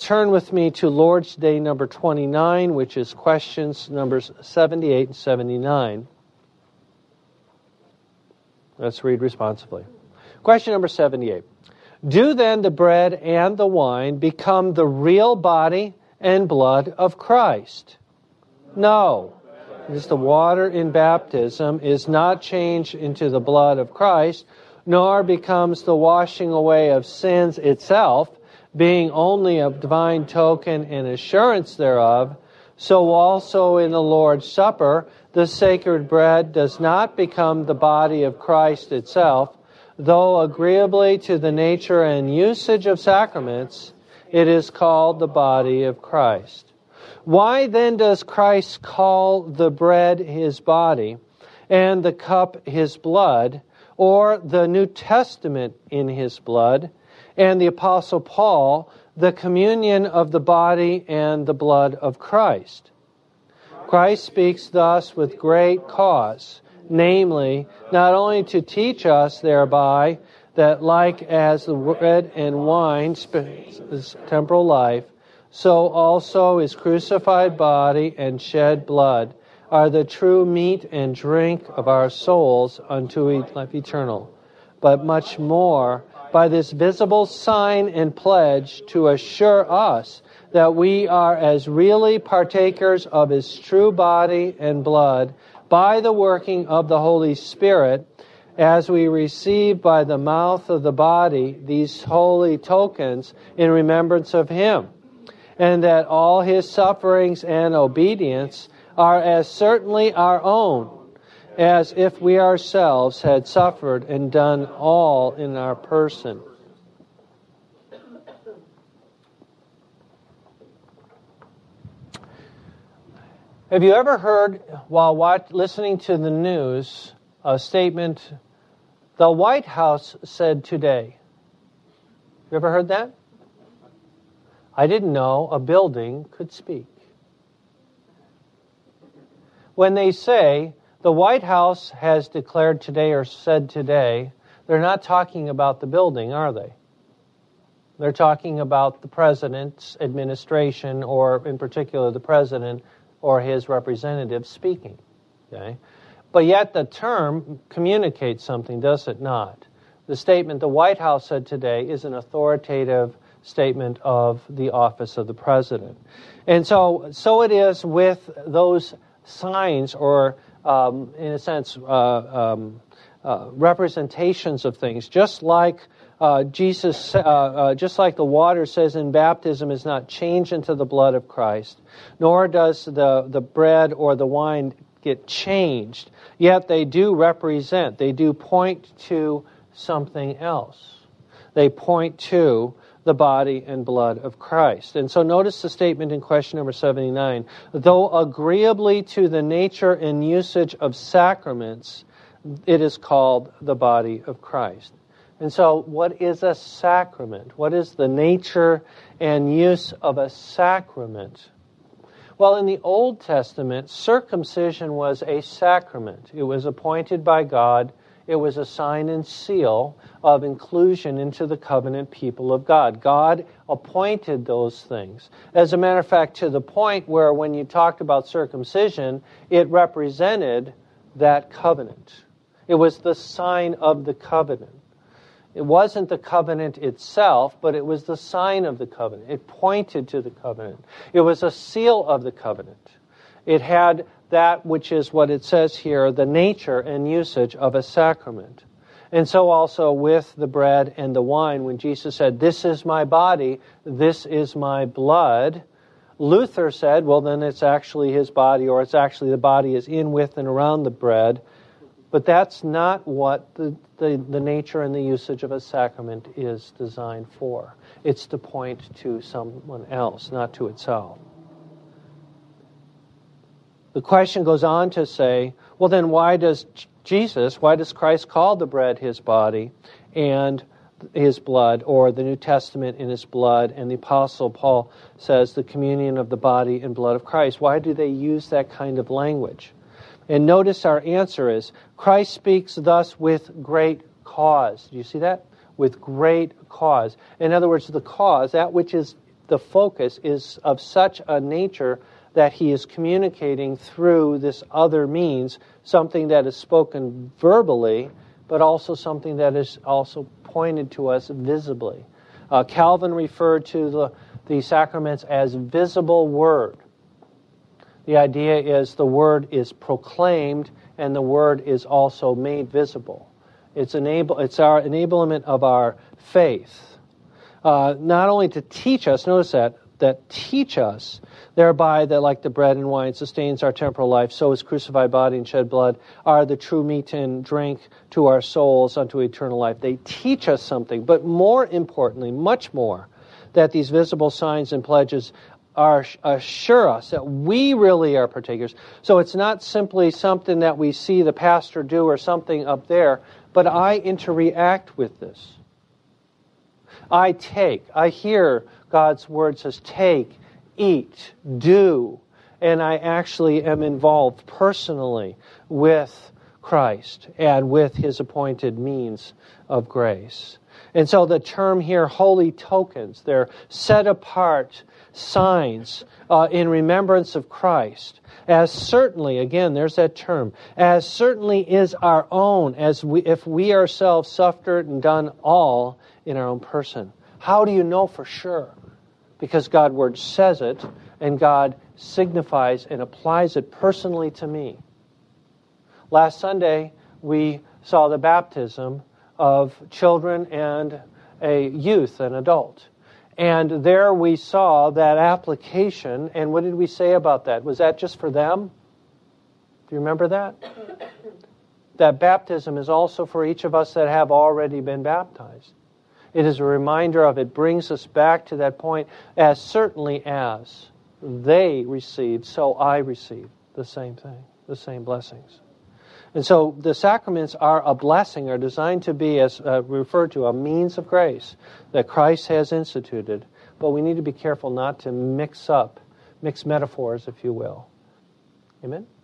turn with me to Lord's Day number 29, which is questions numbers 78 and 79. Let's read responsibly. Question number 78. Do then the bread and the wine become the real body and blood of Christ? No. Because the water in baptism is not changed into the blood of Christ, nor becomes the washing away of sins itself, being only a divine token and assurance thereof. So also in the Lord's Supper, the sacred bread does not become the body of Christ itself, though agreeably to the nature and usage of sacraments, it is called the body of Christ. Why then does Christ call the bread his body and the cup his blood, or the New Testament in his blood, and the Apostle Paul the communion of the body and the blood of Christ? Christ speaks thus with great cause, namely, not only to teach us thereby that like as the bread and wine is temporal life, so also his crucified body and shed blood are the true meat and drink of our souls unto life eternal, but much more by this visible sign and pledge to assure us that we are as really partakers of his true body and blood by the working of the Holy Spirit, as we receive by the mouth of the body these holy tokens in remembrance of him, and that all his sufferings and obedience are as certainly our own, as if we ourselves had suffered and done all in our person. Have you ever heard, while listening to the news, a statement, the White House said today? You ever heard that? I didn't know a building could speak. When they say the White House has declared today or said today, they're not talking about the building, are they? They're talking about the president's administration, or in particular the president or his representatives speaking. Okay? But yet the term communicates something, does it not? The statement the White House said today is an authoritative statement of the office of the president. And so it is with those signs, or in a sense, representations of things. Just like just like the water says in baptism is not changed into the blood of Christ, nor does the bread or the wine get changed. Yet they do represent, they do point to something else. They point to the body and blood of Christ. And so notice the statement in question number 79. Though agreeably to the nature and usage of sacraments, it is called the body of Christ. And so what is a sacrament? What is the nature and use of a sacrament? Well, in the Old Testament, circumcision was a sacrament. It was appointed by God. It was a sign and seal of inclusion into the covenant people of God. God appointed those things. As a matter of fact, to the point where when you talked about circumcision, it represented that covenant. It was the sign of the covenant. It wasn't the covenant itself, but it was the sign of the covenant. It pointed to the covenant. It was a seal of the covenant. It had that which is what it says here, the nature and usage of a sacrament. And so also with the bread and the wine, when Jesus said, "This is my body, this is my blood," Luther said, well, then it's actually his body, or it's actually the body is in, with, and around the bread. But that's not what the nature and the usage of a sacrament is designed for. It's to point to someone else, not to itself. The question goes on to say, well then why does Christ call the bread his body and his blood, or the New Testament in his blood, and the Apostle Paul says the communion of the body and blood of Christ? Why do they use that kind of language? And notice our answer is, Christ speaks thus with great cause. Do you see that? With great cause. In other words, the cause, that which is the focus is of such a nature that he is communicating through this other means, something that is spoken verbally, but also something that is also pointed to us visibly. Calvin referred to the sacraments as visible word. The idea is the word is proclaimed and the word is also made visible. It's our enablement of our faith. Not only to teach us, notice that teach us, thereby that like the bread and wine sustains our temporal life, so his crucified body and shed blood are the true meat and drink to our souls unto eternal life. They teach us something, but more importantly, much more, that these visible signs and pledges assure us that we really are partakers. So it's not simply something that we see the pastor do or something up there, but I interact with this. I hear God's word says, take, eat, do, and I actually am involved personally with Christ and with his appointed means of grace. And so the term here, holy tokens, they're set apart signs in remembrance of Christ, as certainly, again, there's that term, as certainly is our own, if we ourselves suffered and done all in our own person. How do you know for sure? Because God's word says it, and God signifies and applies it personally to me. Last Sunday, we saw the baptism of children and a youth, an adult. And there we saw that application, and what did we say about that? Was that just for them? Do you remember that? That baptism is also for each of us that have already been baptized. It is a reminder of, it brings us back to that point, as certainly as they received, so I received the same thing, the same blessings. And so the sacraments are a blessing, are designed to be, as referred to, a means of grace that Christ has instituted. But we need to be careful not to mix metaphors, if you will. Amen?